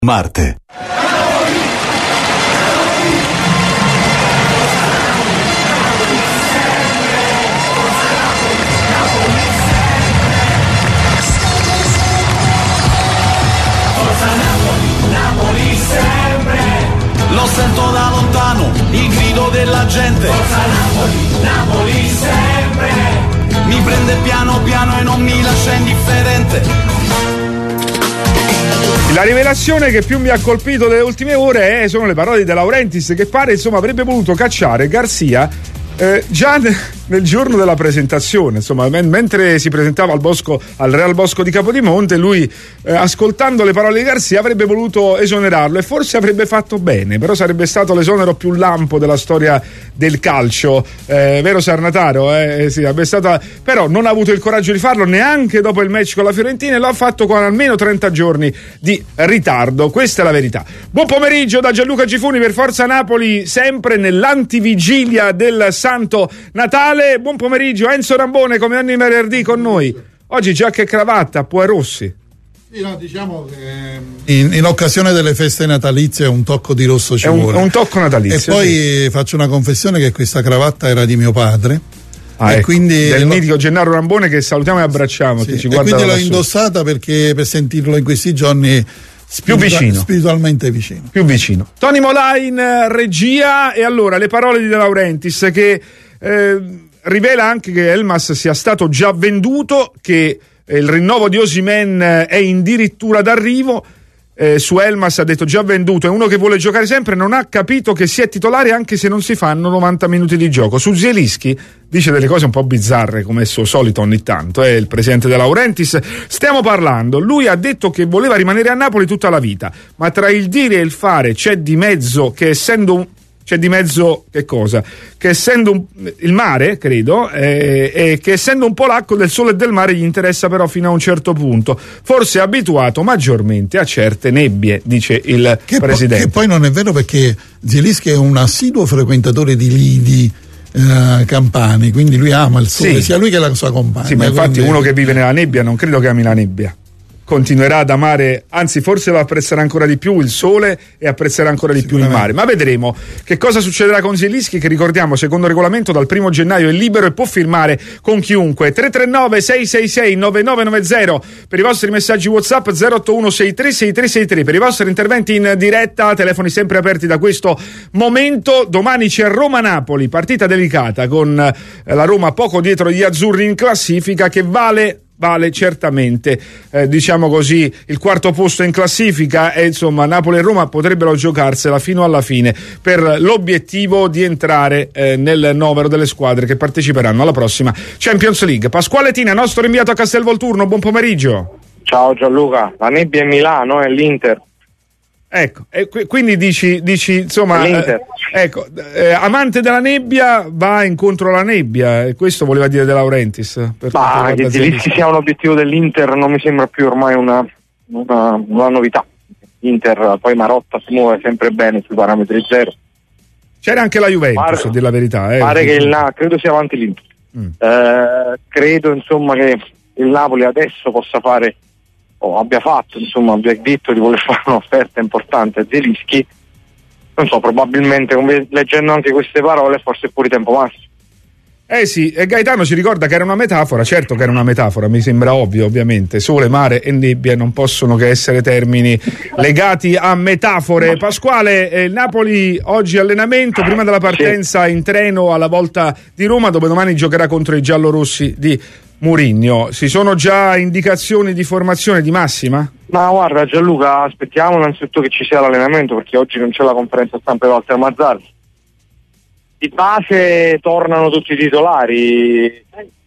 Marte. Lo sento da lontano, il grido della gente. Forza Napoli, Napoli sempre. Mi prende piano piano e non mi lascia indifferente. La rivelazione che più mi ha colpito delle ultime ore sono le parole di De Laurentiis, che pare insomma avrebbe voluto cacciare Garcia già nel giorno della presentazione, insomma, mentre si presentava al Real Bosco di Capodimonte, lui ascoltando le parole di Garcia avrebbe voluto esonerarlo, e forse avrebbe fatto bene, però sarebbe stato l'esonero più lampo della storia del calcio, vero Sarnataro? Sì, però non ha avuto il coraggio di farlo neanche dopo il match con la Fiorentina, e lo ha fatto con almeno 30 giorni di ritardo, questa è la verità. Buon pomeriggio da Gianluca Gifuni per Forza Napoli, sempre nell'antivigilia del Santo Natale. Buon pomeriggio Enzo Rambone, come ogni venerdì con noi. Oggi giacca e cravatta, poi rossi. Sì, no, diciamo che in occasione delle feste natalizie un tocco di rosso ci vuole. Un tocco natalizio. E poi faccio una confessione che questa cravatta era di mio padre. E ecco, quindi del mitico Gennaro Rambone, che salutiamo e abbracciamo. Sì, che ci e guarda quindi l'ho indossata perché per sentirlo in questi giorni più vicino, spiritualmente vicino. Più vicino. Tony Molà in regia. E allora le parole di De Laurentiis, che rivela anche che Elmas sia stato già venduto, che il rinnovo di Osimhen è addirittura d'arrivo. Su Elmas ha detto già venduto, è uno che vuole giocare sempre, non ha capito che si è titolare anche se non si fanno 90 minuti di gioco. Su Zielinski dice delle cose un po' bizzarre, come è suo solito ogni tanto, il presidente De Laurentiis. Stiamo parlando, lui ha detto che voleva rimanere a Napoli tutta la vita, ma tra il dire e il fare c'è di mezzo che che cosa? Che essendo il mare, credo, e che essendo un polacco del sole e del mare gli interessa però fino a un certo punto. Forse è abituato maggiormente a certe nebbie, dice il presidente. Che poi non è vero, perché Zielinski è un assiduo frequentatore di lidi campani, quindi lui ama il sole, sì, sia lui che la sua compagna. Sì, ma infatti uno che vive nella nebbia non credo che ami la nebbia. Continuerà ad amare, anzi forse lo apprezzerà ancora di più il sole e apprezzerà ancora di più il mare, ma vedremo che cosa succederà con Zielinski, che ricordiamo secondo regolamento dal 1 gennaio è libero e può firmare con chiunque. 339-666-9990 per i vostri messaggi WhatsApp, 081-636363 per i vostri interventi in diretta, telefoni sempre aperti da questo momento. Domani c'è Roma-Napoli, partita delicata con la Roma poco dietro gli azzurri in classifica, che vale certamente diciamo così il quarto posto in classifica, e insomma Napoli e Roma potrebbero giocarsela fino alla fine per l'obiettivo di entrare nel novero delle squadre che parteciperanno alla prossima Champions League. Pasquale Tina, nostro inviato a Castelvolturno, buon pomeriggio. Ciao Gianluca, la nebbia è Milano, è l'Inter. Ecco, e quindi dici insomma, amante della nebbia va incontro alla nebbia, e questo voleva dire De Laurentiis. Ma che Zielinski sia un obiettivo dell'Inter non mi sembra più ormai una novità. L'Inter, poi Marotta si muove sempre bene sui parametri zero. C'era anche la Juventus, a dire la verità. Pare che credo sia avanti l'Inter. Credo insomma che il Napoli adesso possa fare, o abbia fatto, insomma, abbia detto di voler fare un'offerta importante a Zielinski. Non so, probabilmente, leggendo anche queste parole, forse è pure tempo massimo. Sì, e Gaetano ci ricorda che era una metafora, certo che era una metafora, mi sembra ovvio, ovviamente. Sole, mare e nebbia non possono che essere termini legati a metafore. Pasquale, il Napoli oggi allenamento, prima della partenza in treno alla volta di Roma, dove domani giocherà contro i giallorossi di Mourinho. Ci sono già indicazioni di formazione di massima? Ma guarda Gianluca, aspettiamo innanzitutto che ci sia l'allenamento, perché oggi non c'è la conferenza stampa di Walter Mazzarri. Di base tornano tutti i titolari,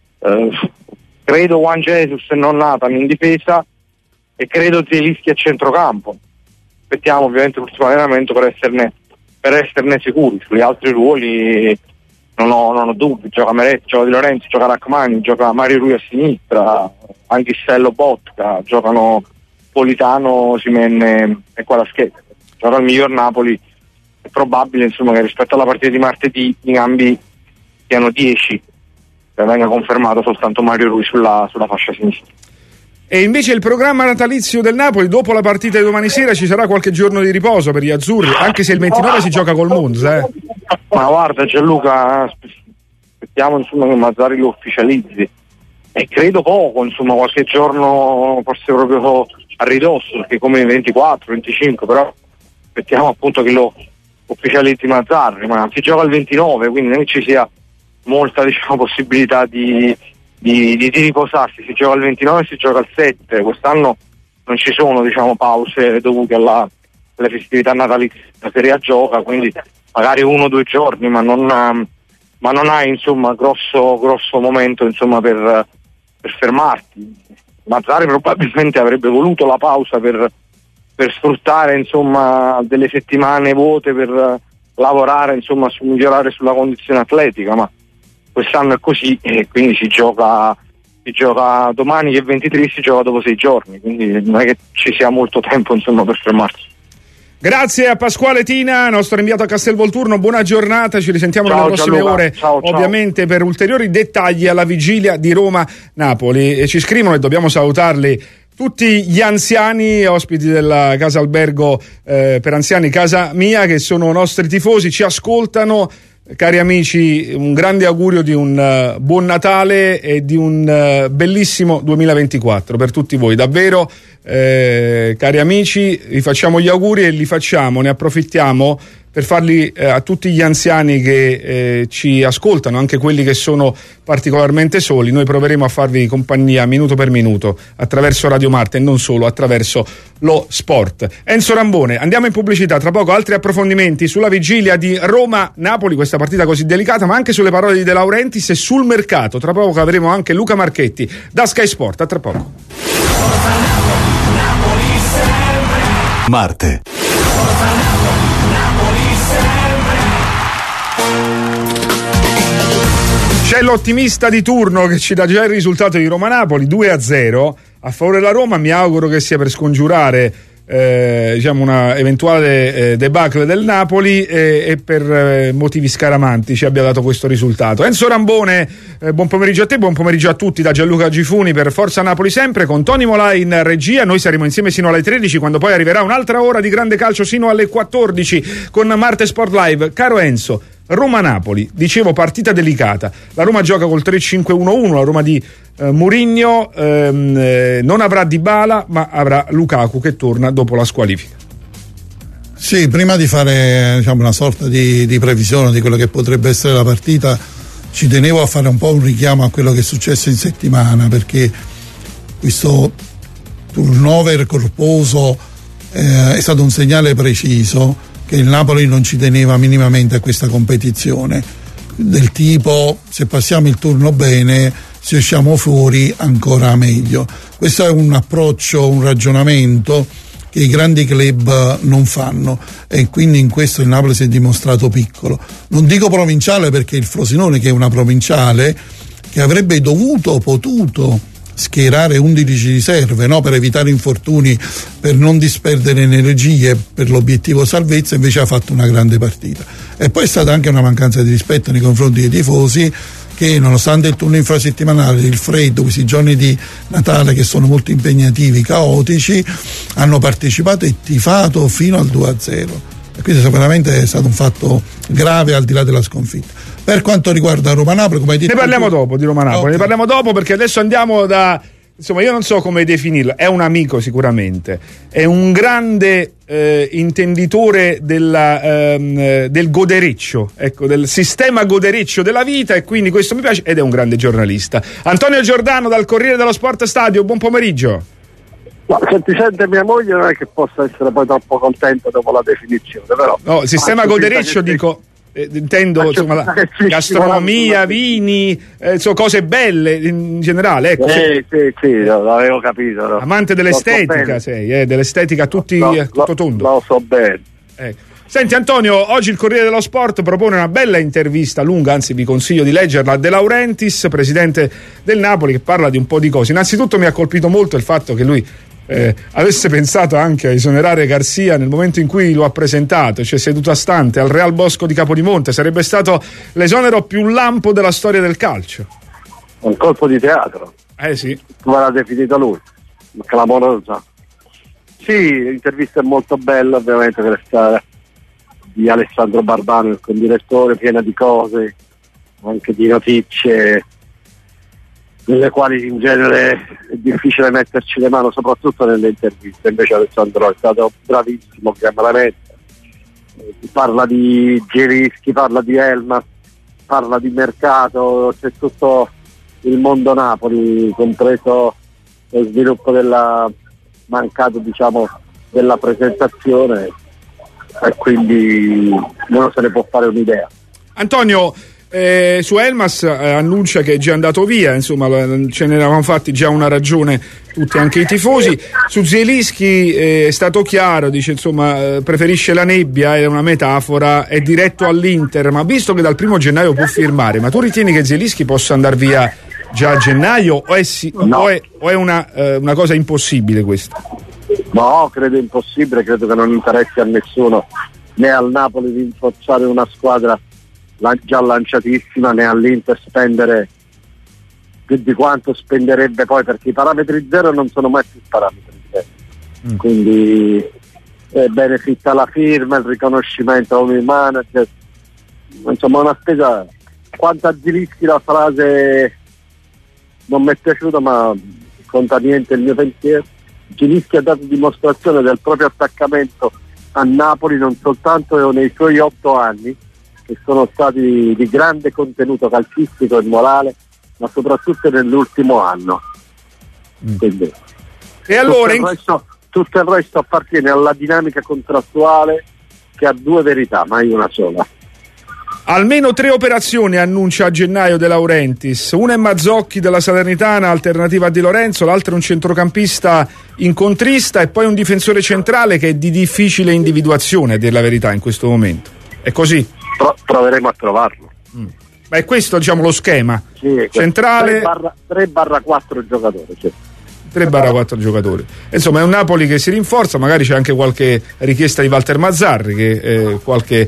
credo Juan Jesus e non Nathan in difesa, e credo Zielinski a centrocampo. Aspettiamo ovviamente l'ultimo allenamento per esserne sicuri. Sugli altri ruoli non ho dubbi, gioca Meret, gioca Di Lorenzi, gioca Rachmani, gioca Mario Rui a sinistra, Anghissello, Botka, giocano Politano, Osimhen e Kvaratskhelia. Gioca il miglior Napoli. È probabile insomma che rispetto alla partita di martedì i cambi siano 10, che venga confermato soltanto Mario Rui sulla fascia sinistra. E invece il programma natalizio del Napoli, dopo la partita di domani sera ci sarà qualche giorno di riposo per gli azzurri, anche se il 29 si gioca col Monza. Ma guarda Gianluca, aspettiamo insomma che Mazzarri lo ufficializzi, e credo poco, insomma qualche giorno forse proprio a ridosso, perché come 24, 25, però aspettiamo appunto che lo ufficializzi Mazzarri, ma si gioca il 29, quindi non ci sia molta possibilità di riposarsi. Si gioca il 29 e si gioca il 7, quest'anno non ci sono pause dovute alle festività natalizie, la Serie A gioca, quindi magari 1 o 2 giorni, ma non hai insomma grosso momento insomma per fermarti. Mazzarri probabilmente avrebbe voluto la pausa per sfruttare insomma delle settimane vuote per lavorare insomma su migliorare sulla condizione atletica, ma quest'anno è così e quindi si gioca domani che è 23, si gioca dopo 6 giorni, quindi non è che ci sia molto tempo insomma per fermarsi. Grazie a Pasquale Tina, nostro inviato a Castelvolturno, buona giornata, ci risentiamo nelle prossime ore, ciao. Ovviamente per ulteriori dettagli alla vigilia di Roma-Napoli. E ci scrivono, e dobbiamo salutarli, tutti gli anziani ospiti della casa albergo per anziani Casa Mia, che sono nostri tifosi, ci ascoltano. Cari amici, un grande augurio di un buon Natale e di un bellissimo 2024 per tutti voi, davvero. Cari amici, vi facciamo gli auguri e ne approfittiamo per farli a tutti gli anziani che ci ascoltano, anche quelli che sono particolarmente soli. Noi proveremo a farvi compagnia minuto per minuto attraverso Radio Marte e non solo, attraverso lo sport. Enzo Rambone, andiamo in pubblicità, tra poco altri approfondimenti sulla vigilia di Roma-Napoli, questa partita così delicata, ma anche sulle parole di De Laurentiis e sul mercato. Tra poco avremo anche Luca Marchetti da Sky Sport, a tra poco. Marte. C'è l'ottimista di turno che ci dà già il risultato di Roma-Napoli 2-0 a favore della Roma. Mi auguro che sia per scongiurare una eventuale debacle del Napoli e per motivi scaramanti ci abbia dato questo risultato. Enzo Rambone, buon pomeriggio a te, buon pomeriggio a tutti da Gianluca Gifuni per Forza Napoli sempre, con Tony Molà in regia. Noi saremo insieme sino alle 13, quando poi arriverà un'altra ora di grande calcio sino alle 14 con Marte Sport Live. Caro Enzo, Roma-Napoli, dicevo, partita delicata. La Roma gioca col 3-5-1-1, la Roma di Mourinho non avrà Dybala, ma avrà Lukaku che torna dopo la squalifica. Sì, prima di fare una sorta di previsione di quello che potrebbe essere la partita, ci tenevo a fare un po' un richiamo a quello che è successo in settimana, perché questo turnover corposo è stato un segnale preciso che il Napoli non ci teneva minimamente a questa competizione, del tipo: se passiamo il turno bene, se usciamo fuori ancora meglio. Questo è un approccio, un ragionamento che i grandi club non fanno, e quindi in questo il Napoli si è dimostrato piccolo. Non dico provinciale, perché il Frosinone, che è una provinciale, che avrebbe potuto schierare 11 riserve, no? Per evitare infortuni, per non disperdere energie per l'obiettivo salvezza, invece ha fatto una grande partita. E poi è stata anche una mancanza di rispetto nei confronti dei tifosi, che nonostante il turno infrasettimanale, il freddo, questi giorni di Natale che sono molto impegnativi, caotici, hanno partecipato e tifato fino al 2-0, e quindi sicuramente è stato un fatto grave, al di là della sconfitta. Per quanto riguarda Roma-Napoli, come hai detto, ne parliamo dopo di Roma-Napoli, okay. Ne parliamo dopo, perché adesso andiamo da, insomma, io non so come definirlo, è un amico sicuramente, è un grande intenditore del godereccio, ecco, del sistema godereccio della vita, e quindi questo mi piace, ed è un grande giornalista. Antonio Giordano dal Corriere dello Sport Stadio, buon pomeriggio. No, se ti sente mia moglie non è che possa essere poi troppo contenta dopo la definizione, però. No, sistema godereccio dico... intendo insomma, gastronomia, vini, cose belle in generale, ecco. Sì, l'avevo capito, no? Amante dell'estetica sei, dell'estetica tutto tondo. Lo so bene. Senti Antonio, oggi il Corriere dello Sport propone una bella intervista lunga, anzi vi consiglio di leggerla, a De Laurentiis, presidente del Napoli, che parla di un po' di cose. Innanzitutto mi ha colpito molto il fatto che lui avesse pensato anche a esonerare Garcia nel momento in cui lo ha presentato, cioè seduto a stante al Real Bosco di Capodimonte. Sarebbe stato l'esonero più lampo della storia del calcio. Un colpo di teatro. Sì. Come l'ha definito lui. clamorosa. Sì, l'intervista è molto bella, ovviamente, questa di Alessandro Barbano, il condirettore, piena di cose, anche di notizie nelle quali in genere è difficile metterci le mani, soprattutto nelle interviste. Invece Alessandro è stato bravissimo, chiaramente. Parla di Zielinski, parla di Elmas, parla di mercato, c'è tutto il mondo Napoli, compreso lo sviluppo della mancato, diciamo, della presentazione, e quindi uno se ne può fare un'idea. Antonio, su Elmas annuncia che è già andato via, insomma ce ne eravamo fatti già una ragione tutti, anche i tifosi. Su Zielinski è stato chiaro, dice insomma preferisce la nebbia, è una metafora, è diretto all'Inter, ma visto che dal 1 gennaio può firmare, ma tu ritieni che Zielinski possa andare via già a gennaio o è una cosa impossibile questa? No, credo impossibile, credo che non interessi a nessuno, né al Napoli di rinforzare una squadra già lanciatissima, né all'Inter spendere più di quanto spenderebbe poi, perché i parametri zero non sono mai più parametri zero. Quindi beneficia la firma, il riconoscimento come manager, insomma una spesa. Quanto a Zielinski la frase non mi è piaciuta, ma conta niente il mio pensiero. Zielinski ha dato dimostrazione del proprio attaccamento a Napoli non soltanto nei suoi 8 anni, che sono stati di grande contenuto calcistico e morale, ma soprattutto nell'ultimo anno. Quindi, e allora tutto il resto appartiene alla dinamica contrattuale, che ha due verità, mai una sola. Almeno 3 operazioni annuncia a gennaio De Laurentiis. Una è Mazzocchi della Salernitana, alternativa a Di Lorenzo, l'altra è un centrocampista incontrista e poi un difensore centrale che è di difficile individuazione, a dire la verità, in questo momento. È così? Proveremo a trovarlo. Ma è questo, diciamo, lo schema? Sì, centrale 3/4 giocatori. Sì. 3/4 giocatori. Insomma, è un Napoli che si rinforza, magari c'è anche qualche richiesta di Walter Mazzarri, che qualche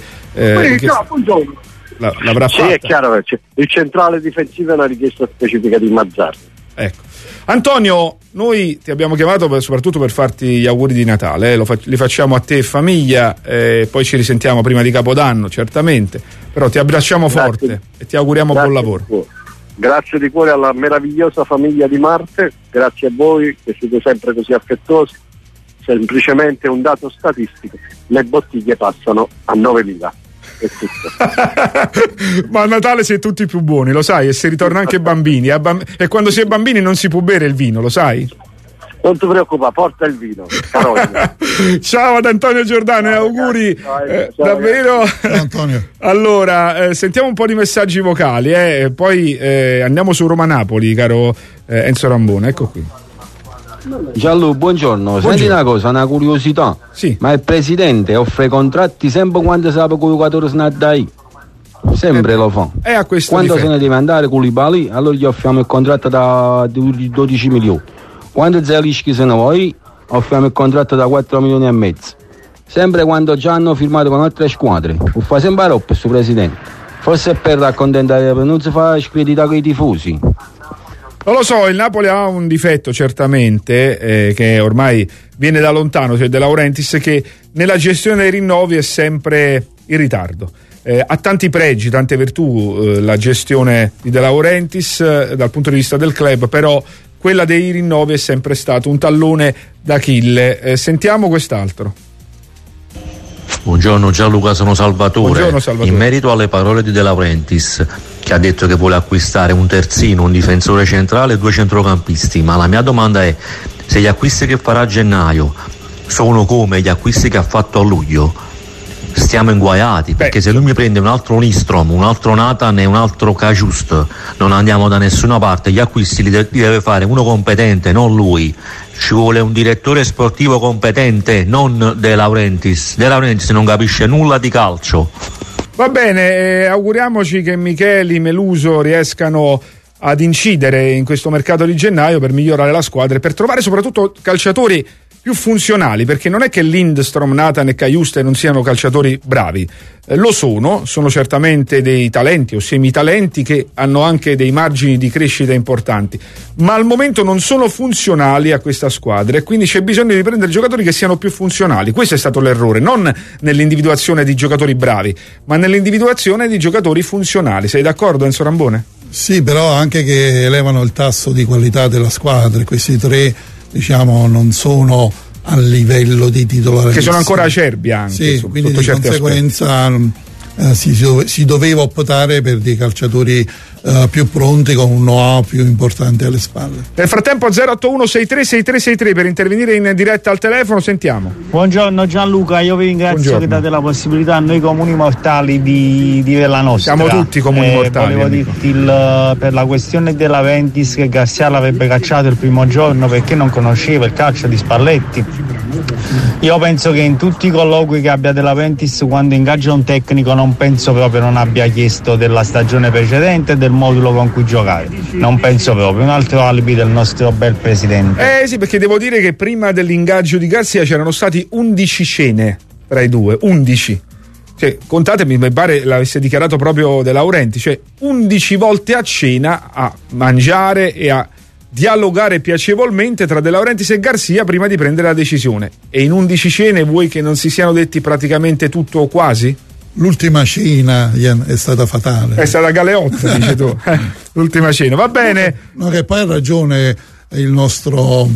l'avrà fatta. Sì, è chiaro che il centrale difensivo è una richiesta specifica di Mazzarri. Ecco. Antonio, noi ti abbiamo chiamato soprattutto per farti gli auguri di Natale, li facciamo a te e famiglia, poi ci risentiamo prima di Capodanno, certamente, però ti abbracciamo forte e ti auguriamo buon lavoro. Grazie di cuore alla meravigliosa famiglia di Marte, grazie a voi che siete sempre così affettuosi. Semplicemente un dato statistico: le bottiglie passano a 9.000. È tutto. Ma a Natale si è tutti più buoni, lo sai, e si ritorna anche bambini, e quando si è bambini non si può bere il vino, lo sai? Non ti preoccupare, porta il vino. Ciao ad Antonio Giordano, auguri. Ciao, davvero. Antonio. Allora, sentiamo un po' di messaggi vocali, poi andiamo su Roma-Napoli, caro Enzo Rambone, ecco qui. Gianlu, buongiorno. Senti una cosa, una curiosità. Sì. Ma il presidente offre contratti sempre quando sa che il giocatore se ne dai? Sempre lo fa. A questo quando difetto. se ne deve andare Koulibaly, allora gli offriamo il contratto da 12 milioni. Quando Zielinski se ne vuoi, offriamo il contratto da 4 milioni e mezzo. Sempre quando già hanno firmato con altre squadre. Lo fa sempre roba questo presidente. Forse è per accontentare, non si fa screditare con i tifosi. Non lo so, il Napoli ha un difetto certamente, che ormai viene da lontano, cioè De Laurentiis, che nella gestione dei rinnovi è sempre in ritardo. Ha tanti pregi, tante virtù la gestione di De Laurentiis dal punto di vista del club, però quella dei rinnovi è sempre stato un tallone d'Achille. Sentiamo quest'altro. Buongiorno Gianluca, sono Salvatore. Buongiorno, Salvatore. In merito alle parole di De Laurentiis, che ha detto che vuole acquistare un terzino, un difensore centrale e 2 centrocampisti, ma la mia domanda è: se gli acquisti che farà a gennaio sono come gli acquisti che ha fatto a luglio, stiamo inguaiati, perché se lui mi prende un altro Nistrom, un altro Nathan e un altro Caciust, non andiamo da nessuna parte. Gli acquisti li deve fare uno competente, non lui. Ci vuole un direttore sportivo competente, non De Laurentiis. De Laurentiis non capisce nulla di calcio. Va bene, auguriamoci che Micheli, Meluso riescano ad incidere in questo mercato di gennaio per migliorare la squadra e per trovare soprattutto calciatori più funzionali, perché non è che Lindstrom, Nathan e Cajuste non siano calciatori bravi, lo sono certamente dei talenti o semitalenti che hanno anche dei margini di crescita importanti, ma al momento non sono funzionali a questa squadra e quindi c'è bisogno di prendere giocatori che siano più funzionali. Questo è stato l'errore, non nell'individuazione di giocatori bravi, ma nell'individuazione di giocatori funzionali. Sei d'accordo, Enzo Rambone? Sì, però anche che elevano il tasso di qualità della squadra. Questi tre, diciamo, non sono a livello di titolari, che sono ancora acerbi anche, sì, quindi di conseguenza si doveva optare per dei calciatori più pronti, con un know-how più importante alle spalle. Nel frattempo 081636363 per intervenire in diretta al telefono, sentiamo. Buongiorno Gianluca, io vi ringrazio che date la possibilità a noi comuni mortali di dire la nostra. Siamo tutti comuni mortali. Volevo dirti per la questione della Ventis, che Garcia l'avrebbe cacciato il primo giorno perché non conosceva il calcio di Spalletti. Io penso che in tutti i colloqui che abbia della Ventis, quando ingaggia un tecnico, non penso proprio non abbia chiesto della stagione precedente e del modulo con cui giocare. Non penso proprio. Un altro alibi del nostro bel presidente. Sì, perché devo dire che prima dell'ingaggio di Garcia c'erano stati 11 cene tra i due, 11. Cioè, contatemi, mi pare l'avesse dichiarato proprio De Laurentiis, cioè 11 volte a cena a mangiare e a dialogare piacevolmente tra De Laurentiis e Garcia prima di prendere la decisione. E in 11 cene vuoi che non si siano detti praticamente tutto o quasi? L'ultima cena è stata fatale. È stata Galeotta, dici tu. L'ultima cena, va bene. No, che poi ha ragione il nostro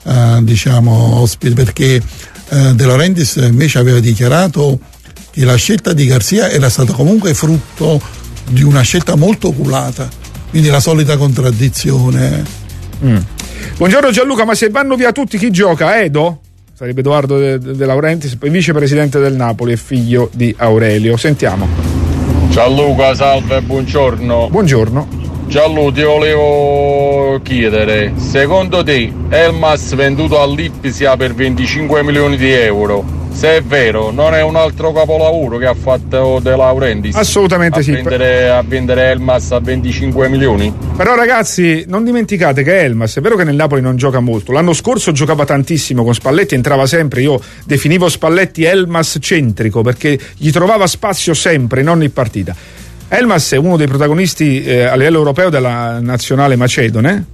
diciamo ospite, perché De Laurentiis invece aveva dichiarato che la scelta di Garcia era stata comunque frutto di una scelta molto oculata, quindi la solita contraddizione. Buongiorno Gianluca, ma se vanno via tutti chi gioca? Edo? Sarebbe Edoardo De Laurentiis, vicepresidente del Napoli e figlio di Aurelio. Sentiamo. Gianluca, salve, buongiorno. Buongiorno. Gianluca, ti volevo chiedere, secondo te Elmas venduto all'Ipsia per 25 milioni di euro, se è vero, non è un altro capolavoro che ha fatto De Laurentiis? Assolutamente sì. A vendere Elmas a 25 milioni? Però ragazzi, non dimenticate che Elmas, è vero che nel Napoli non gioca molto, l'anno scorso giocava tantissimo con Spalletti, entrava sempre, io definivo Spalletti Elmas centrico perché gli trovava spazio sempre in ogni partita. Elmas è uno dei protagonisti a livello europeo della nazionale macedone.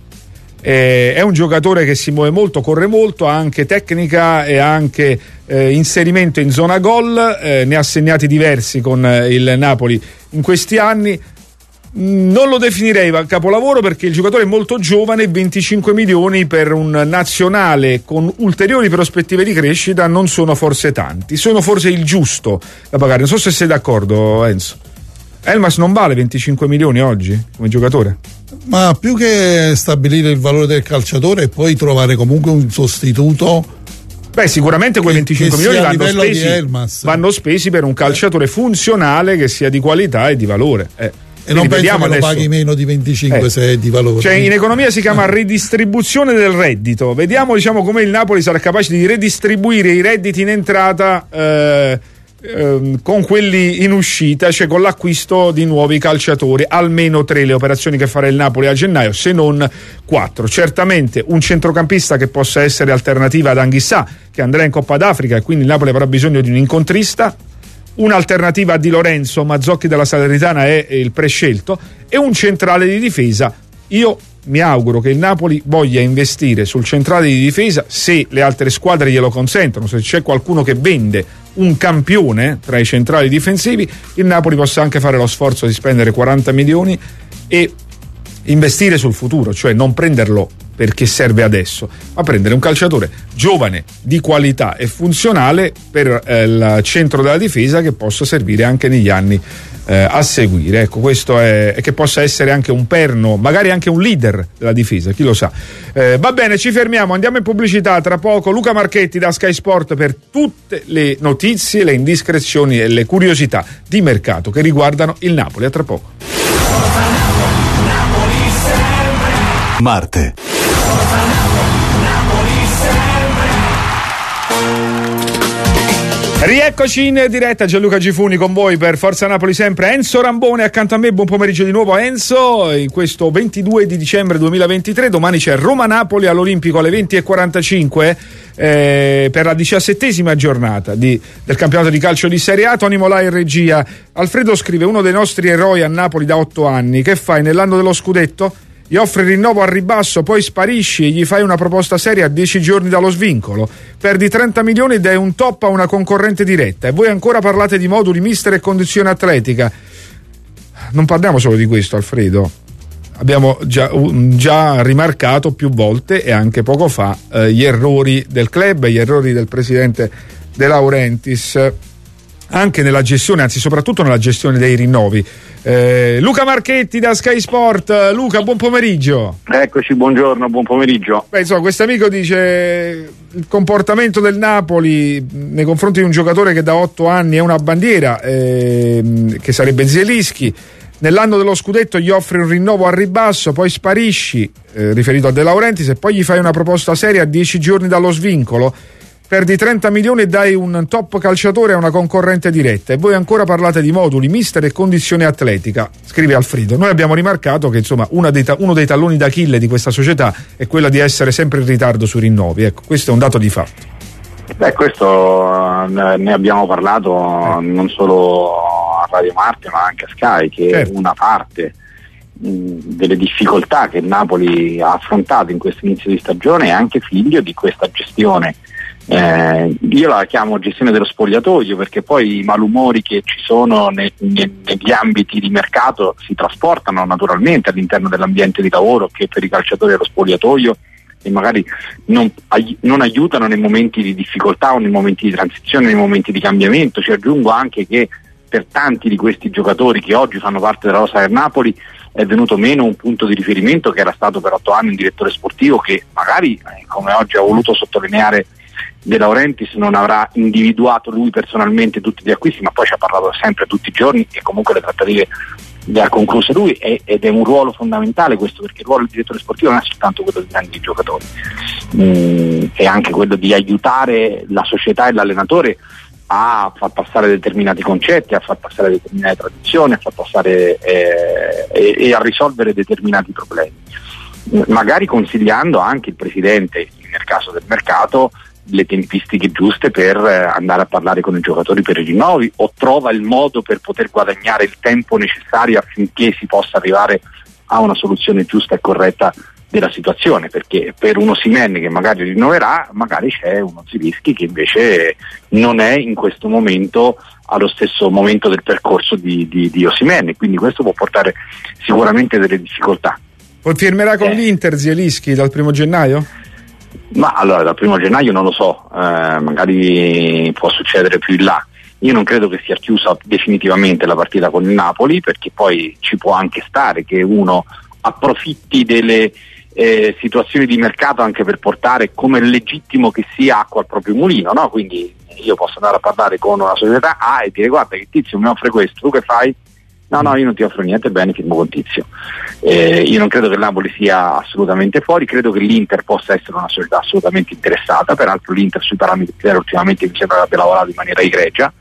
È un giocatore che si muove molto, corre molto, ha anche tecnica e ha anche inserimento in zona gol, ne ha segnati diversi con il Napoli in questi anni. Non lo definirei capolavoro perché il giocatore è molto giovane, 25 milioni per un nazionale con ulteriori prospettive di crescita non sono forse tanti, sono forse il giusto da pagare. Non so se sei d'accordo, Enzo. Elmas non vale 25 milioni oggi come giocatore? Ma più che stabilire il valore del calciatore e poi trovare comunque un sostituto. Beh, sicuramente quei 25 milioni vanno spesi per un calciatore funzionale che sia di qualità e di valore. E non penso che lo paghi meno di 25 se è di valore. Cioè, in economia si chiama ridistribuzione del reddito. Vediamo, diciamo, come il Napoli sarà capace di redistribuire i redditi in entrata con quelli in uscita, cioè con l'acquisto di nuovi calciatori. Almeno 3 le operazioni che farà il Napoli a gennaio, se non 4. Certamente un centrocampista che possa essere alternativa ad Anghissà, che andrà in Coppa d'Africa e quindi il Napoli avrà bisogno di un incontrista. Un'alternativa a Di Lorenzo, Mazzocchi della Salernitana è il prescelto, e un centrale di difesa. Io mi auguro che il Napoli voglia investire sul centrale di difesa, se le altre squadre glielo consentono, se c'è qualcuno che vende un campione tra i centrali difensivi, il Napoli possa anche fare lo sforzo di spendere 40 milioni e investire sul futuro, cioè non prenderlo perché serve adesso, ma prendere un calciatore giovane, di qualità e funzionale per il centro della difesa, che possa servire anche negli anni a seguire. Ecco, questo è, che possa essere anche un perno, magari anche un leader della difesa, chi lo sa. Va bene, ci fermiamo, andiamo in pubblicità, tra poco Luca Marchetti da Sky Sport per tutte le notizie, le indiscrezioni e le curiosità di mercato che riguardano il Napoli. A tra poco. Marte. Rieccoci in diretta, Gianluca Gifuni con voi per Forza Napoli sempre. Enzo Rambone accanto a me, buon pomeriggio di nuovo Enzo, in questo 22 di dicembre 2023, domani c'è Roma-Napoli all'Olimpico alle 20:45 per la 17ª giornata del campionato di calcio di Serie A. Tony Molà in regia. Alfredo scrive: uno dei nostri eroi a Napoli da 8 anni, che fai nell'anno dello scudetto? Gli offri il rinnovo al ribasso, poi sparisci e gli fai una proposta seria a 10 giorni dallo svincolo. Perdi 30 milioni ed è un top a una concorrente diretta. E voi ancora parlate di moduli, mister e condizione atletica. Non parliamo solo di questo, Alfredo. Abbiamo già rimarcato più volte e anche poco fa gli errori del club, gli errori del presidente De Laurentiis, anche nella gestione, anzi soprattutto nella gestione dei rinnovi. Luca Marchetti da Sky Sport. Luca, buon pomeriggio. Eccoci, buongiorno, buon pomeriggio. Insomma, questo amico dice: il comportamento del Napoli nei confronti di un giocatore che da 8 anni è una bandiera, che sarebbe Zielinski. Nell'anno dello scudetto gli offri un rinnovo al ribasso, poi sparisci, riferito a De Laurentiis, e poi gli fai una proposta seria a 10 giorni dallo svincolo. Perdi 30 milioni e dai un top calciatore a una concorrente diretta. E voi ancora parlate di moduli, mister e condizione atletica, scrive Alfredo. Noi abbiamo rimarcato che insomma uno dei talloni d'Achille di questa società è quella di essere sempre in ritardo sui rinnovi. Ecco, questo è un dato di fatto. Questo ne abbiamo parlato non solo a Radio Marte ma anche a Sky, che certo. Una parte delle difficoltà che il Napoli ha affrontato in questo inizio di stagione è anche figlio di questa gestione. Io la chiamo gestione dello spogliatoio, perché poi i malumori che ci sono negli ambiti di mercato si trasportano naturalmente all'interno dell'ambiente di lavoro, che per i calciatori è lo spogliatoio, e magari non aiutano nei momenti di difficoltà o nei momenti di transizione, nei momenti di cambiamento. Ci aggiungo anche che per tanti di questi giocatori che oggi fanno parte della rosa del Napoli è venuto meno un punto di riferimento che era stato per 8 anni un direttore sportivo, che magari, come oggi ha voluto sottolineare De Laurentiis, non avrà individuato lui personalmente tutti gli acquisti, ma poi ci ha parlato sempre tutti i giorni e comunque le trattative le ha concluse lui, ed è un ruolo fondamentale questo, perché il ruolo del direttore sportivo non è soltanto quello di grandi giocatori, è anche quello di aiutare la società e l'allenatore a far passare determinati concetti, a far passare determinate tradizioni, a far passare e a risolvere determinati problemi, magari consigliando anche il presidente, nel caso del mercato, le tempistiche giuste per andare a parlare con i giocatori per i rinnovi, o trova il modo per poter guadagnare il tempo necessario affinché si possa arrivare a una soluzione giusta e corretta della situazione, perché per uno Osimhen che magari rinnoverà, magari c'è uno Zielinski che invece non è in questo momento allo stesso momento del percorso di Osimhen, quindi questo può portare sicuramente delle difficoltà. Firmerà con l'Inter Zielinski dal 1 gennaio? Ma allora dal 1 gennaio non lo so, magari può succedere più in là. Io non credo che sia chiusa definitivamente la partita con il Napoli, perché poi ci può anche stare che uno approfitti delle situazioni di mercato anche per portare, come è legittimo che sia, acqua al proprio mulino, no? Quindi io posso andare a parlare con una società A e dire: guarda che Tizio mi offre questo, tu che fai? No, io non ti offro niente, bene, firmo con Tizio. Io non credo che il Napoli sia assolutamente fuori, credo che l'Inter possa essere una società assolutamente interessata, peraltro l'Inter sui parametri zero ultimamente mi sembra che abbia lavorato in maniera egregia,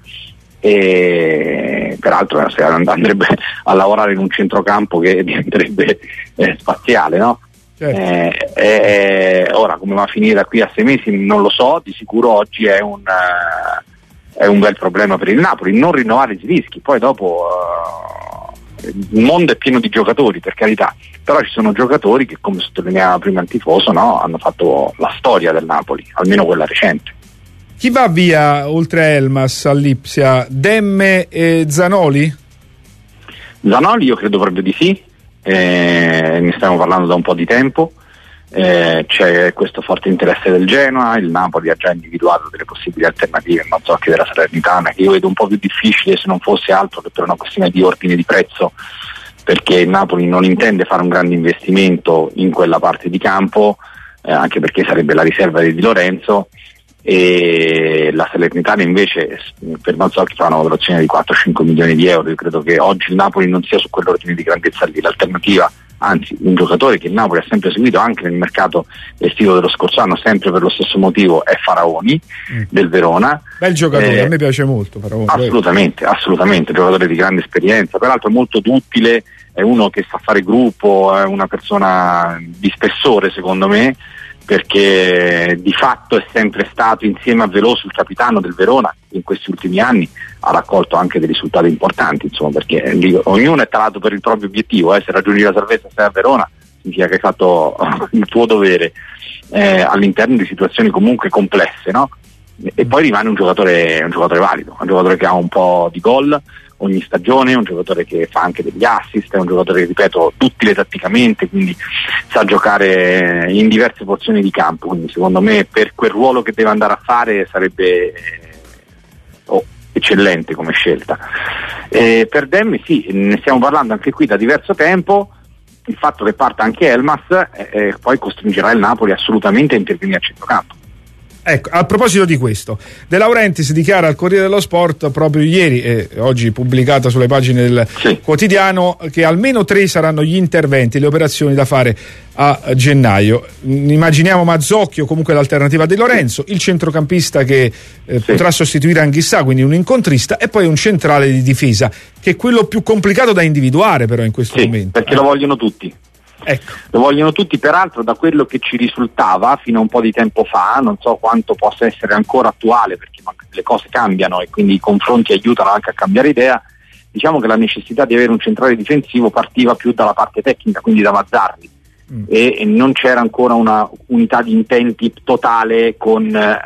e peraltro se andrebbe a lavorare in un centrocampo che diventerebbe spaziale, no? Certo. Ora come va a finire da qui a 6 mesi non lo so, di sicuro oggi è un bel problema per il Napoli non rinnovare Zielinski. Poi dopo il mondo è pieno di giocatori, per carità, però ci sono giocatori che, come sottolineava prima il tifoso, no, hanno fatto la storia del Napoli, almeno quella recente. Chi va via oltre a Elmas all'Ipsia? Demme e Zanoli? Zanoli io credo proprio di sì, ne stiamo parlando da un po' di tempo. C'è questo forte interesse del Genoa, il Napoli ha già individuato delle possibili alternative, non so, anche della Salernitana, che io vedo un po' più difficile, se non fosse altro che per una questione di ordine di prezzo, perché il Napoli non intende fare un grande investimento in quella parte di campo, anche perché sarebbe la riserva di Di Lorenzo, e la Salernitana invece per Mazzocchi fa una valutazione di 4-5 milioni di euro. Io credo che oggi il Napoli non sia su quell'ordine di grandezza lì. L'alternativa anzi un giocatore che il Napoli ha sempre seguito anche nel mercato estivo dello scorso anno, sempre per lo stesso motivo, è Faraoni del Verona. Bel giocatore, a me piace molto Faraoni. Assolutamente, giocatore di grande esperienza, peraltro molto duttile, è uno che sa fare gruppo, è una persona di spessore secondo me, perché di fatto è sempre stato insieme a Veloso il capitano del Verona. In questi ultimi anni ha raccolto anche dei risultati importanti, insomma, perché ognuno è talato per il proprio obiettivo, se raggiungi la salvezza sei a Verona significa che hai fatto il tuo dovere all'interno di situazioni comunque complesse, no? E poi rimane un giocatore valido, un giocatore che ha un po' di gol ogni stagione, un giocatore che fa anche degli assist, è un giocatore che, ripeto, duttile tatticamente, quindi sa giocare in diverse porzioni di campo, quindi secondo me per quel ruolo che deve andare a fare sarebbe eccellente come scelta. Per Demmi sì, ne stiamo parlando anche qui da diverso tempo, il fatto che parta anche Elmas poi costringerà il Napoli assolutamente a intervenire a centrocampo. Ecco, a proposito di questo, De Laurentiis dichiara al Corriere dello Sport proprio ieri e oggi pubblicata sulle pagine del quotidiano che almeno 3 saranno gli interventi, le operazioni da fare a gennaio. Immaginiamo Mazzocchio, comunque l'alternativa di Lorenzo, il centrocampista che potrà sostituire Anghissà, quindi un incontrista, e poi un centrale di difesa, che è quello più complicato da individuare però in questo momento. Perché lo vogliono tutti. Ecco. Lo vogliono tutti, peraltro da quello che ci risultava fino a un po' di tempo fa, non so quanto possa essere ancora attuale perché le cose cambiano e quindi i confronti aiutano anche a cambiare idea. Diciamo che la necessità di avere un centrale difensivo partiva più dalla parte tecnica, quindi da Mazzarri, e non c'era ancora una unità di intenti totale con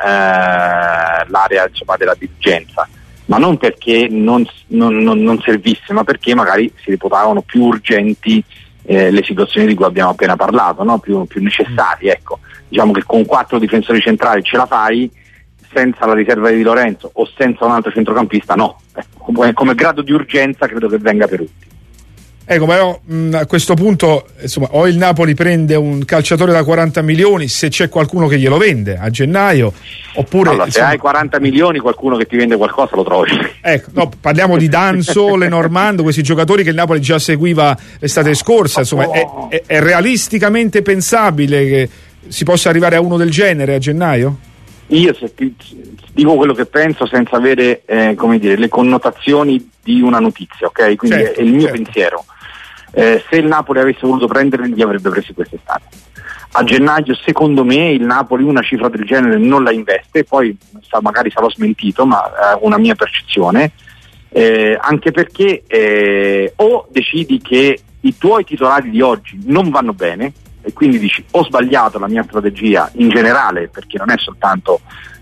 l'area, insomma, della dirigenza, ma non perché non servisse, ma perché magari si reputavano più urgenti le situazioni di cui abbiamo appena parlato, no? più necessarie, ecco. Diciamo che con 4 difensori centrali ce la fai, senza la riserva di Di Lorenzo o senza un altro centrocampista no. Come grado di urgenza credo che venga per tutti. Ecco, però a questo punto insomma o il Napoli prende un calciatore da 40 milioni se c'è qualcuno che glielo vende a gennaio, oppure allora, se hai 40 milioni qualcuno che ti vende qualcosa lo trovi. Ecco, no, parliamo di Danso, Lenormando, questi giocatori che il Napoli già seguiva l'estate scorsa, insomma è realisticamente pensabile che si possa arrivare a uno del genere a gennaio? Io se ti dico quello che penso senza avere le connotazioni di una notizia, ok? Quindi è il mio pensiero. Se il Napoli avesse voluto prenderli li avrebbe presi quest'estate. A gennaio secondo me il Napoli una cifra del genere non la investe, poi magari sarò smentito, ma è una mia percezione, anche perché o decidi che i tuoi titolari di oggi non vanno bene e quindi dici ho sbagliato la mia strategia in generale, perché non è soltanto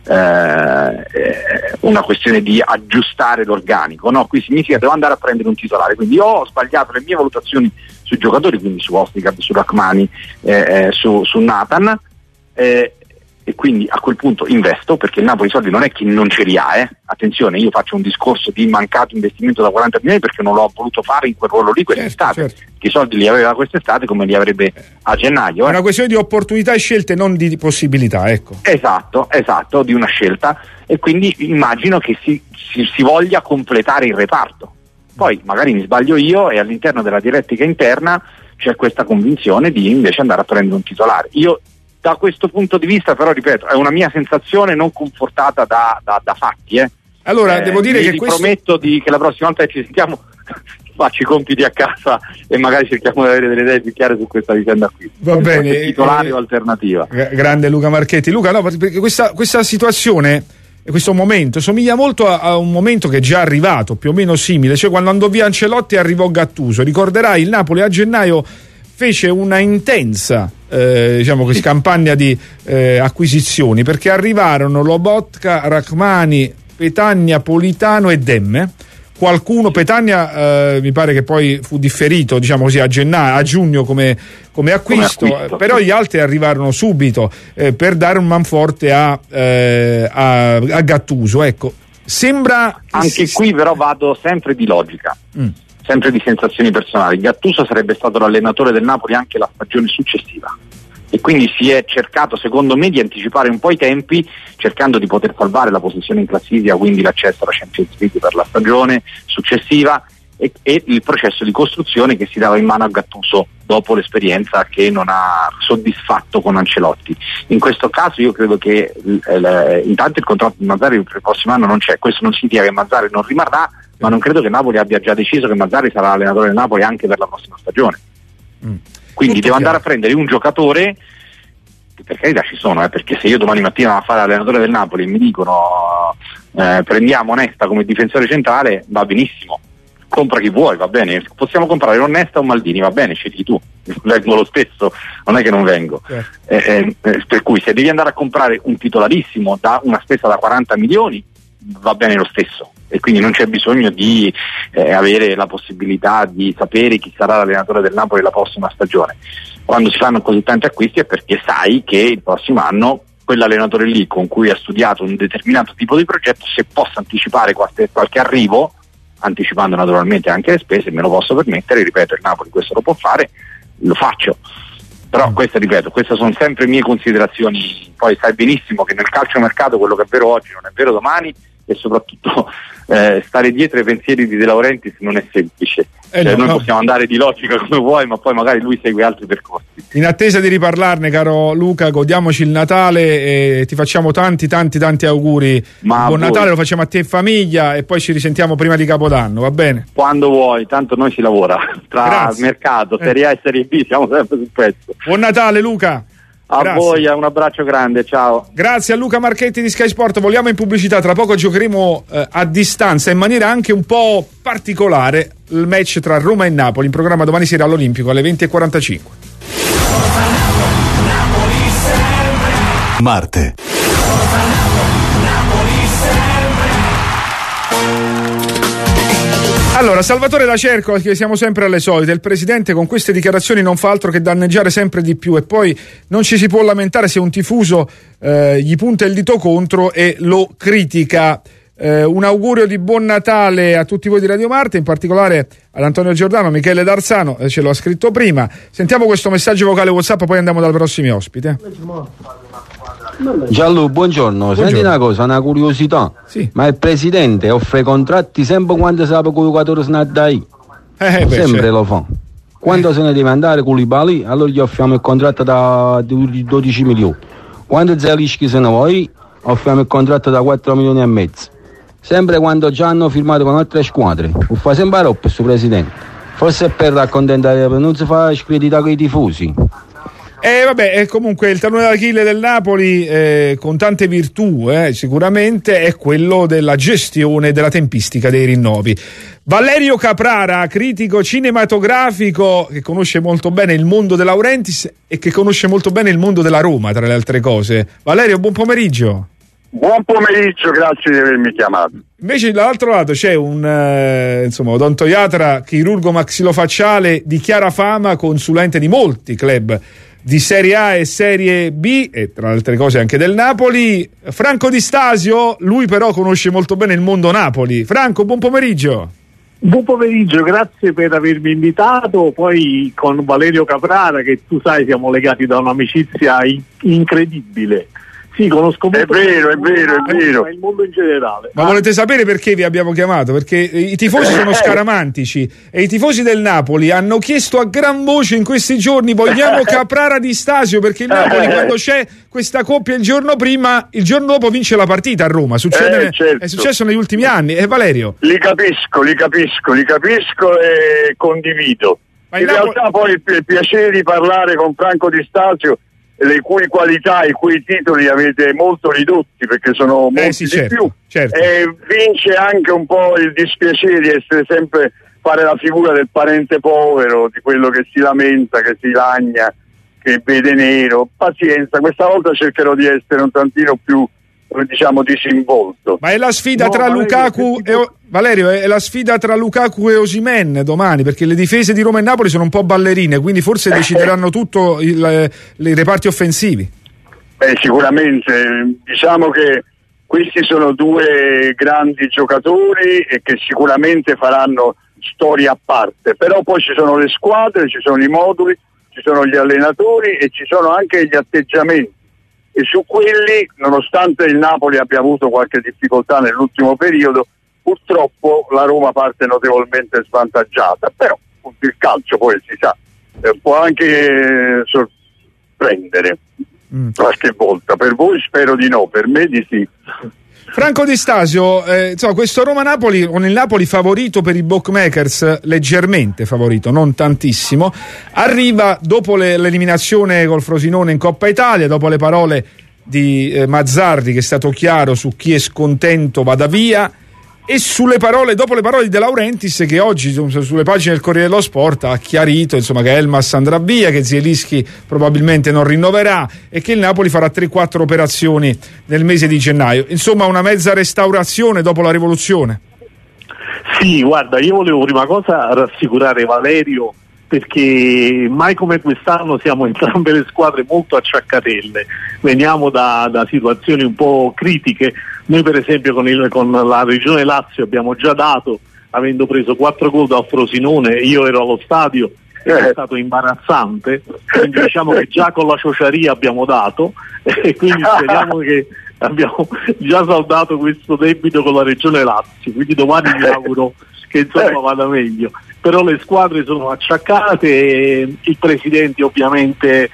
una questione di aggiustare l'organico, no? Qui significa devo andare a prendere un titolare, quindi ho sbagliato le mie valutazioni sui giocatori, quindi su Ostikab, su Rachmani, su Nathan, e quindi a quel punto investo, perché il Napoli i soldi non è che non ce li ha, attenzione, io faccio un discorso di mancato investimento da 40 milioni perché non l'ho voluto fare in quel ruolo lì quest'estate, che i soldi li aveva quest'estate come li avrebbe a gennaio. È una questione di opportunità e scelte, non di possibilità, ecco. Esatto, di una scelta, e quindi immagino che si voglia completare il reparto. Poi magari mi sbaglio io e all'interno della dialettica interna c'è questa convinzione di invece andare a prendere un titolare. Io da questo punto di vista, però, ripeto, è una mia sensazione non confortata da fatti. Allora, devo dire che prometto che la prossima volta che ci sentiamo faccio i compiti a casa e magari cerchiamo di avere delle idee più chiare su questa vicenda qui. Va bene. Titolare o alternativa. Grande Luca Marchetti. Luca, no, perché questa situazione e questo momento somiglia molto a un momento che è già arrivato, più o meno simile, cioè quando andò via Ancelotti e arrivò Gattuso. Ricorderai, il Napoli a gennaio fece una intensa campagna di acquisizioni, perché arrivarono Lobotka, Rachmani, Petagna, Politano e Demme. Qualcuno, Petagna mi pare che poi fu differito, diciamo così, a giugno come acquisto, però gli altri arrivarono subito per dare un manforte a Gattuso. Ecco, sembra anche qui però vado sempre di logica. Sempre di sensazioni personali. Gattuso sarebbe stato l'allenatore del Napoli anche la stagione successiva e quindi si è cercato, secondo me, di anticipare un po' i tempi, cercando di poter salvare la posizione in classifica, quindi l'accesso alla Champions League per la stagione successiva, e il processo di costruzione che si dava in mano a Gattuso dopo l'esperienza che non ha soddisfatto con Ancelotti. In questo caso io credo che intanto il contratto di Mazzarri per il prossimo anno non c'è, questo non significa che Mazzarri non rimarrà, ma non credo che Napoli abbia già deciso che Mazzarri sarà allenatore del Napoli anche per la prossima stagione. Quindi devo andare a prendere un giocatore, che per carità ci sono, perché se io domani mattina vado a fare allenatore del Napoli e mi dicono prendiamo Nesta come difensore centrale, va benissimo, compra chi vuoi, va bene, possiamo comprare un Nesta o un Maldini, va bene, scegli tu, vengo lo stesso, non è che non vengo. Per cui se devi andare a comprare un titolarissimo da una spesa da 40 milioni va bene lo stesso, e quindi non c'è bisogno di avere la possibilità di sapere chi sarà l'allenatore del Napoli la prossima stagione. Quando si fanno così tanti acquisti è perché sai che il prossimo anno quell'allenatore lì con cui ha studiato un determinato tipo di progetto, se possa anticipare qualche arrivo, anticipando naturalmente anche le spese, me lo posso permettere, ripeto, il Napoli questo lo può fare, lo faccio. Però queste sono sempre mie considerazioni, poi sai benissimo che nel calciomercato quello che è vero oggi non è vero domani, e soprattutto stare dietro ai pensieri di De Laurentiis non è semplice. Noi possiamo andare di logica come vuoi, ma poi magari lui segue altri percorsi. In attesa di riparlarne, caro Luca, godiamoci il Natale e ti facciamo tanti auguri. Buon Natale, lo facciamo a te e famiglia, e poi ci risentiamo prima di Capodanno, va bene? Quando vuoi, tanto noi si lavora tra mercato, Serie A e Serie B, siamo sempre sul pezzo. Buon Natale, Luca. A voi, un abbraccio grande, ciao. Grazie a Luca Marchetti di Sky Sport. Vogliamo in pubblicità, tra poco giocheremo a distanza in maniera anche un po' particolare il match tra Roma e Napoli, in programma domani sera all'Olimpico alle 20:45. Marte. Allora, Salvatore Da Cerco, che siamo sempre alle solite, il presidente con queste dichiarazioni non fa altro che danneggiare sempre di più, e poi non ci si può lamentare se un tifoso gli punta il dito contro e lo critica. Un augurio di buon Natale a tutti voi di Radio Marte, in particolare ad Antonio Giordano, Michele D'Arzano, ce lo ha scritto prima. Sentiamo questo messaggio vocale WhatsApp, poi andiamo dal prossimi ospite. Gianlu, buongiorno. Senti una cosa, una curiosità. Sì. Ma il presidente offre contratti sempre quando sa che il giocatore se ne dai? Sempre lo fa. Quando se ne deve andare Koulibaly, allora gli offriamo il contratto da 12 milioni. Quando Zelinski se ne vuoi, offriamo il contratto da 4 milioni e mezzo. Sempre quando già hanno firmato con altre squadre. Lo fa sempre roba questo presidente. Forse è per accontentare, non si fa screditare con i tifosi. Vabbè, comunque il tallone d'Achille del Napoli, con tante virtù, sicuramente è quello della gestione e della tempistica dei rinnovi. Valerio Caprara, critico cinematografico, che conosce molto bene il mondo De Laurentiis e che conosce molto bene il mondo della Roma, tra le altre cose. Valerio, buon pomeriggio. Buon pomeriggio, grazie di avermi chiamato. Invece dall'altro lato c'è un odontoiatra, chirurgo maxillofacciale di chiara fama, consulente di molti club di Serie A e Serie B, e tra le altre cose anche del Napoli, Franco Di Stasio. Lui però conosce molto bene il mondo Napoli. Franco, buon pomeriggio. Buon pomeriggio, grazie per avermi invitato. Poi con Valerio Caprara, che tu sai siamo legati da un'amicizia incredibile. Sì, conosco molto. È vero. Il mondo in generale. Ma volete sapere perché vi abbiamo chiamato? Perché i tifosi sono scaramantici, e i tifosi del Napoli hanno chiesto a gran voce in questi giorni: vogliamo Caprara Di Stasio, perché il Napoli quando c'è questa coppia il giorno prima, il giorno dopo vince la partita a Roma. Succede, certo. È successo negli ultimi anni. Valerio? Li capisco e condivido. Ma in realtà poi il piacere di parlare con Franco Di Stasio, le cui qualità, i cui titoli avete molto ridotti, perché sono molti di più, certo. E vince anche un po' il dispiacere di essere sempre, fare la figura del parente povero, di quello che si lamenta, che si lagna, che vede nero. Pazienza, questa volta cercherò di essere un tantino più, diciamo, disinvolto. Ma è la sfida tra Lukaku e Valerio, è la sfida tra Lukaku e Osimhen domani, perché le difese di Roma e Napoli sono un po' ballerine, quindi forse decideranno tutto i reparti offensivi. Sicuramente, diciamo che questi sono due grandi giocatori e che sicuramente faranno storia a parte, però poi ci sono le squadre, ci sono i moduli, ci sono gli allenatori e ci sono anche gli atteggiamenti, e su quelli, nonostante il Napoli abbia avuto qualche difficoltà nell'ultimo periodo, purtroppo la Roma parte notevolmente svantaggiata, però il calcio poi si sa, può anche sorprendere qualche volta. Per voi spero di no, per me di sì. Franco Di Stasio, questo Roma-Napoli, con il Napoli favorito per i bookmakers, leggermente favorito, non tantissimo, arriva dopo l'eliminazione col Frosinone in Coppa Italia, dopo le parole di Mazzarri, che è stato chiaro su chi è scontento vada via, e dopo le parole di De Laurentiis, che oggi sulle pagine del Corriere dello Sport ha chiarito che Elmas andrà via, che Zielinski probabilmente non rinnoverà e che il Napoli farà 3-4 operazioni nel mese di gennaio. Insomma, una mezza restaurazione dopo la rivoluzione. Sì, guarda, io volevo prima cosa rassicurare Valerio, perché mai come quest'anno siamo entrambe le squadre molto acciaccatelle, veniamo da situazioni un po' critiche. Noi per esempio con la Regione Lazio abbiamo già dato, avendo preso 4 gol dal Frosinone, io ero allo stadio, è stato imbarazzante, quindi diciamo che già con la ciociaria abbiamo dato, e quindi speriamo che abbiamo già saldato questo debito con la Regione Lazio, quindi domani mi auguro che vada meglio. Però le squadre sono acciaccate e il presidente ovviamente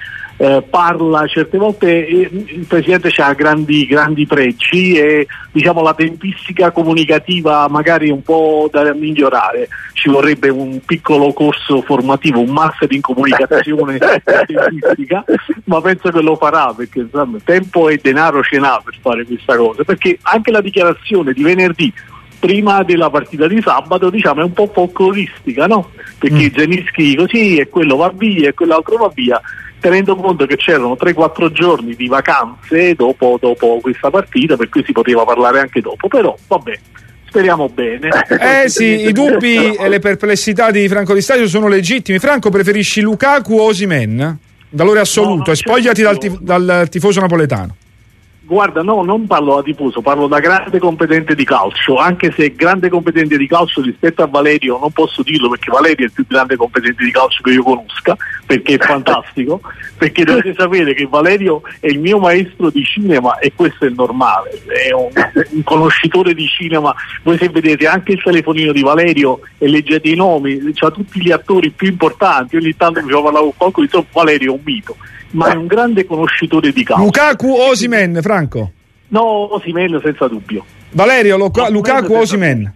parla certe volte, il presidente ha grandi pregi e la tempistica comunicativa magari un po' da migliorare. Ci vorrebbe un piccolo corso formativo, un master in comunicazione tempistica, ma penso che lo farà, perché tempo e denaro ce n'ha per fare questa cosa, perché anche la dichiarazione di venerdì prima della partita di sabato è un po' folcloristica, no? Perché Zielinski così e quello va via e quell'altro va via, tenendo conto che c'erano 3-4 giorni di vacanze dopo questa partita, per cui si poteva parlare anche dopo, però vabbè, speriamo bene. Sì, i dubbi e le perplessità di Franco Di Stasio sono legittimi. Franco, preferisci Lukaku o Osimhen? Valore assoluto, no, e spogliati dal tifoso napoletano. Guarda, no, non parlo da tifoso, parlo da grande competente di calcio, anche se grande competente di calcio rispetto a Valerio non posso dirlo, perché Valerio è il più grande competente di calcio che io conosca, perché è fantastico, perché dovete sapere che Valerio è il mio maestro di cinema e questo è normale, è un conoscitore di cinema. Voi se vedete anche il telefonino di Valerio e leggete i nomi, c'ha tutti gli attori più importanti, ogni tanto mi fa parlare con qualcuno, insomma Valerio è un mito, ma è un grande conoscitore di calcio. Lukaku o Osimhen, Franco? No, Osimhen senza dubbio. Valerio, Lukaku o Osimhen?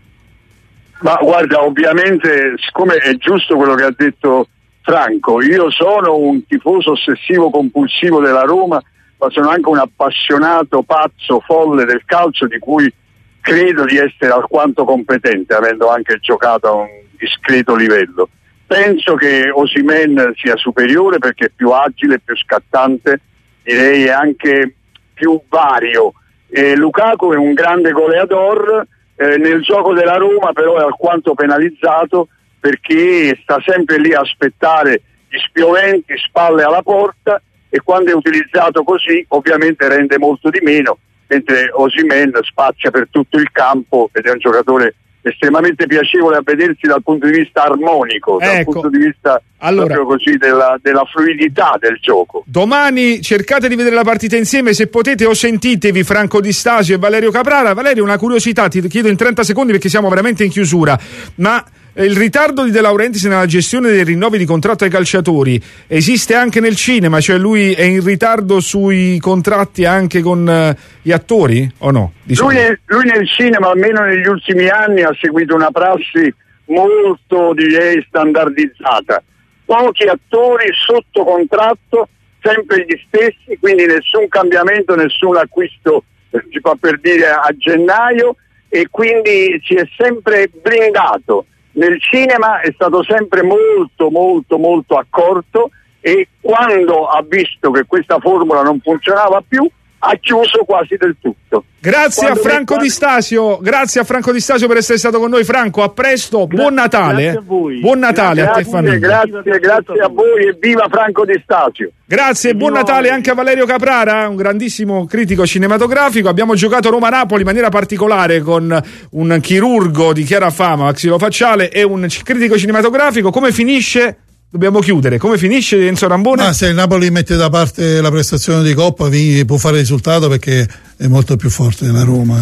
Ma guarda, ovviamente, siccome è giusto quello che ha detto Franco, io sono un tifoso ossessivo compulsivo della Roma, ma sono anche un appassionato, pazzo, folle del calcio, di cui credo di essere alquanto competente, avendo anche giocato a un discreto livello. Penso che Osimhen sia superiore perché è più agile, più scattante, direi anche più vario. Lukaku è un grande goleador, nel gioco della Roma però è alquanto penalizzato perché sta sempre lì a aspettare gli spioventi, spalle alla porta, e quando è utilizzato così ovviamente rende molto di meno, mentre Osimhen spazia per tutto il campo ed è un giocatore estremamente piacevole a vedersi dal punto di vista armonico, dal punto di vista proprio così della fluidità del gioco. Domani cercate di vedere la partita insieme, se potete, o sentitevi Franco Di Stasio e Valerio Caprara. Valerio, una curiosità, ti chiedo in 30 secondi perché siamo veramente in chiusura, ma il ritardo di De Laurentiis nella gestione dei rinnovi di contratto ai calciatori esiste anche nel cinema? Cioè lui è in ritardo sui contratti anche con gli attori o no? Lui nel cinema, almeno negli ultimi anni, ha seguito una prassi molto, direi, standardizzata. Pochi attori sotto contratto, sempre gli stessi, quindi nessun cambiamento, nessun acquisto, si fa per dire, a gennaio, e quindi si è sempre blindato. Nel cinema è stato sempre molto molto molto accorto, e quando ha visto che questa formula non funzionava più ha chiuso quasi del tutto. Grazie a Franco Di Stasio, grazie a Franco Di Stasio per essere stato con noi. Franco, a presto, buon Natale. Grazie a voi. Buon Natale a te e famiglia. Grazie a voi e viva Franco Di Stasio. Grazie e buon Natale anche a Valerio Caprara, un grandissimo critico cinematografico. Abbiamo giocato Roma-Napoli in maniera particolare con un chirurgo di chiara fama maxillofacciale e un critico cinematografico. Come finisce? Dobbiamo chiudere. Come finisce Enzo Rambone? Se il Napoli mette da parte la prestazione di Coppa può fare risultato, perché è molto più forte della Roma.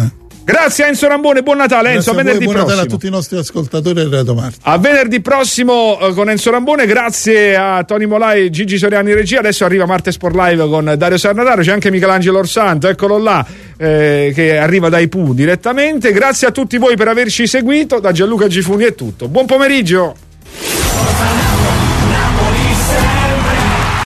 Grazie a Enzo Rambone, buon Natale Enzo, a venerdì prossimo. Buon Natale a tutti i nostri ascoltatori del Radio Marti. A venerdì prossimo con Enzo Rambone, grazie a Tony Molai, Gigi Soriani in regia. Adesso arriva Marte Sport Live con Dario Sarnataro, c'è anche Michelangelo Orsanto, eccolo là, che arriva dai PU direttamente. Grazie a tutti voi per averci seguito, da Gianluca Gifuni è tutto. Buon pomeriggio.